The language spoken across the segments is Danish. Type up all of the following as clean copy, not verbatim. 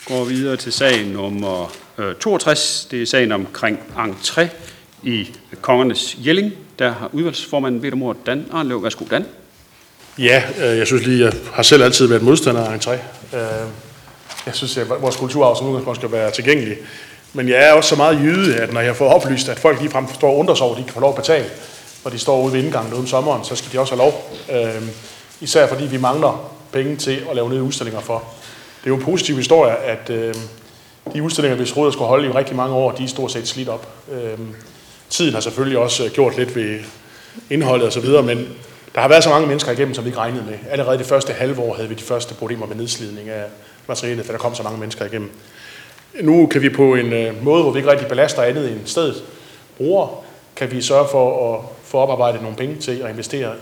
går videre til sag nummer 62. Det er sagen omkring entré i Kongernes Jelling. Der har udvalgsformanden bedt om ordet. Dan Arnlev. Værsgo, Dan. Ja, jeg synes lige, jeg har selv altid været modstander af entré. Jeg synes, at vores kulturarv som udgangspunkt skal være tilgængelig. Men jeg er også så meget jyde, at når jeg får oplyst, at folk ligefrem står og undrer sig over, at de kan få lov at betale, når de står ude ved indgangen om sommeren, så skal de også have lov. Især fordi vi mangler penge til at lave nye udstillinger for. Det er jo en positiv historie, at de udstillinger, hvis Rådet skulle holde i rigtig mange år, de er stort set slidt op. Tiden har selvfølgelig også gjort lidt ved indholdet og så videre, men der har været så mange mennesker igennem, som vi ikke regnede med. Allerede det første halve år havde vi de første problemer med nedslidning af materialet, for der kom så mange mennesker igennem. Nu kan vi på en måde, hvor vi ikke rigtig belaster andet end stedet brugere, kan vi sørge for at få oparbejdet nogle penge til at investere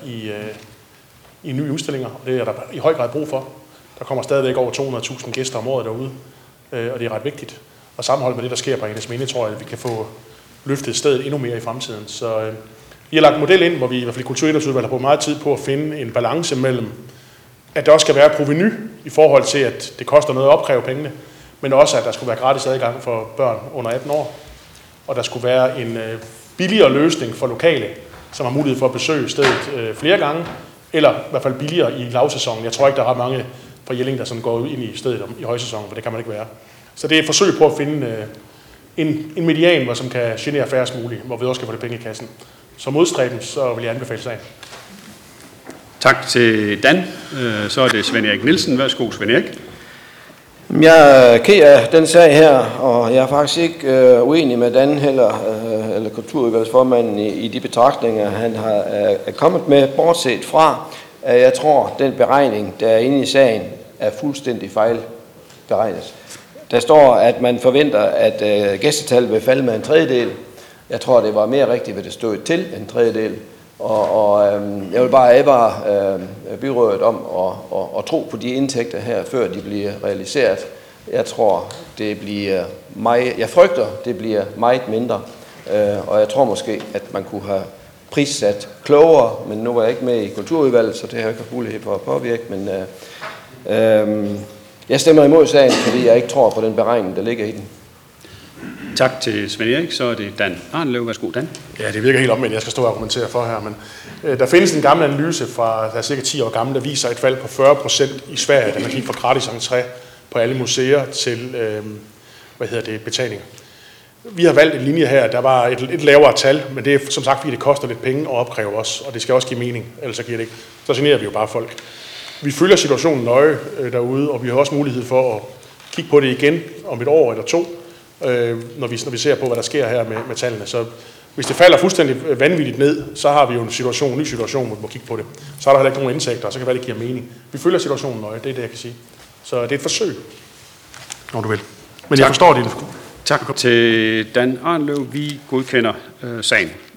i nye udstillinger, og det er der i høj grad brug for. Der kommer stadigvæk over 200.000 gæster om året derude, og det er ret vigtigt. Og sammenholdt med det, der sker på Engesminde, tror jeg, at vi kan få løftet stedet endnu mere i fremtiden. Så vi har lagt en model ind, hvor vi i hvert fald i Kulturudvalget har brugt meget tid på at finde en balance mellem, at der også skal være provenu i forhold til, at det koster noget at opkræve pengene, men også, at der skulle være gratis adgang for børn under 18 år, og der skulle være en billigere løsning for lokale, som har mulighed for at besøge stedet flere gange, eller i hvert fald billigere i lavsæsonen. Jeg tror ikke, der er mange fra Jelling, der sådan går ind i stedet i højsæsonen, for det kan man ikke være. Så det er et forsøg på at finde en median, som kan genere færrest muligt, hvor vi også kan få det penge i kassen. Så modstræben, så vil jeg anbefale sagen. Tak til Dan. Så er det Svend Erik Nielsen. Værsgo, Svend Erik. Jeg er ked af den sag her, og jeg er faktisk ikke uenig med Dan heller, eller kulturudvalgsformanden i de betragtninger, han er kommet med, bortset fra, at jeg tror, den beregning, der er inde i sagen, er fuldstændig fejlberegnet. Der står, at man forventer, at gæstetallet vil falde med en tredjedel. Jeg tror, det var mere rigtigt, hvad det stod til en tredjedel. Og jeg vil bare advare byrådet om at tro på de indtægter her, før de bliver realiseret. Jeg tror, jeg frygter, det bliver meget mindre. Og jeg tror måske, at man kunne have prissat klogere, men nu var jeg ikke med i kulturudvalget, så det har jeg ikke haft mulighed for at påvirke. Men jeg stemmer imod sagen, fordi jeg ikke tror på den beregning, der ligger i den. Tak til Svend Erik. Så er det Dan Arnlev. Værsgo, Dan. Ja, det virker helt omvendt, jeg skal stå og argumentere for her, men der findes en gammel analyse fra, der er cirka 10 år gammel, der viser et fald på 40% i Sverige, da man gik fra gratis entré på alle museer til betaling. Vi har valgt en linje her, der var et lavere tal, men det er som sagt, fordi det koster lidt penge at opkræve os, og det skal også give mening, ellers så giver det ikke. Så generer vi jo bare folk. Vi følger situationen nøje derude, og vi har også mulighed for at kigge på det igen om et år eller to, når vi ser på, hvad der sker her med tallene. Så hvis det falder fuldstændig vanvittigt ned, så har vi jo en ny situation, hvor vi må kigge på det. Så er der heller ikke nogen indtægter, og så kan det være, det giver mening. Vi følger situationen nøje, det er det, jeg kan sige. Så det er et forsøg, når du vil. Men tak. Jeg forstår det. Tak til Dan Arnlev. Vi godkender sagen.